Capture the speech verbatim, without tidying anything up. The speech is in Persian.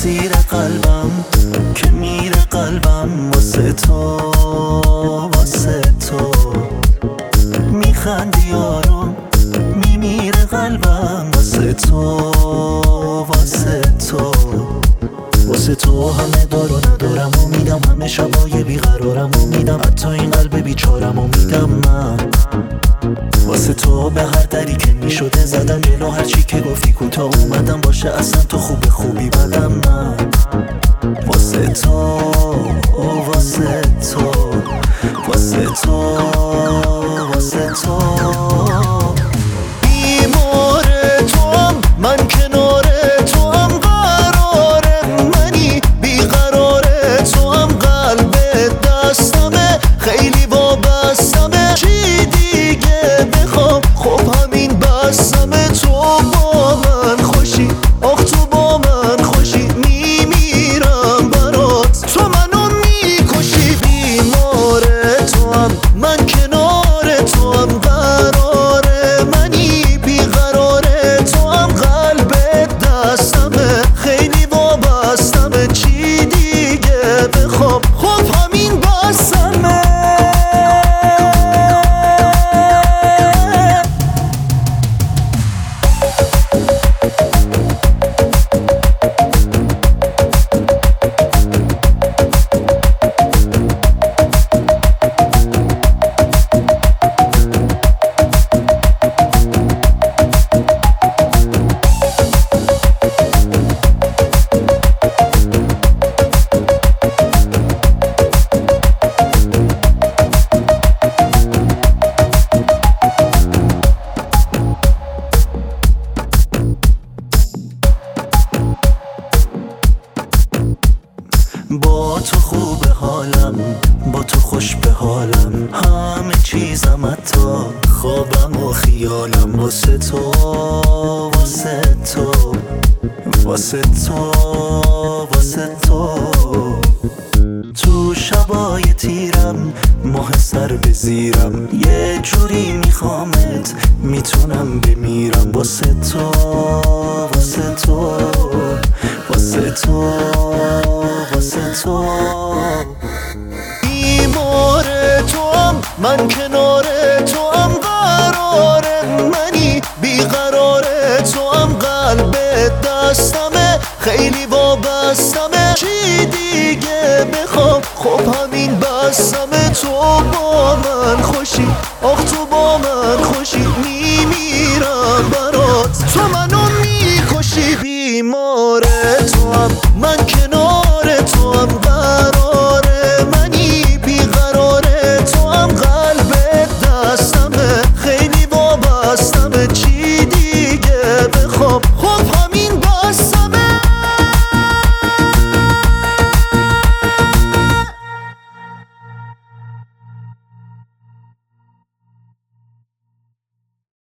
اسیر قلبم که میره قلبم واسه تو واسه تو میخندی آروم میمیره قلبم واسه تو واسه تو واسه تو همه دار و ندارم و میدم همه شبای بیقرارم و میدم حتی این قلب بیچارم و میدم من واسه تو به هر دری که میشده زدم جلو هرچی که گفتی کوتاه اومدم باشه اصلا تو خوب خوبی بدم من واسه تو واسه تو واسه تو واسه تو بیمار توام من کنار توام قرار منی بیقرار توام قلب دستمه خیلی وابستمه چی دیگه بخوام خب همین بستمه تو با من خوشی آخ تو با من خوشی میمیرم برات تو منو میکشی بیمار توام من کنار توام قرار منی بیقرار توام قلب دستمه خیلی وابستمه چی دیگه بخوام خب همین بستمه با تو خوب حالم با تو خوش به حالم همه چیزم حتی خوابم و خیالم واسه تو واسه تو واسه تو واسه تو تو شبای تیرم ماه سر به زیرم یه جوری میخوامت میتونم بمیرم واسه تو واسه تو واسه تو واسه تو بیمار توام من کنار توام قرار منی بیقرار توام قلب دستمه خیلی وابستمه چی دیگه بخوام خب همین بستمه تو با من خوشی آخ تو با من خوشی میمیرم برات تو منو میکشی بیمار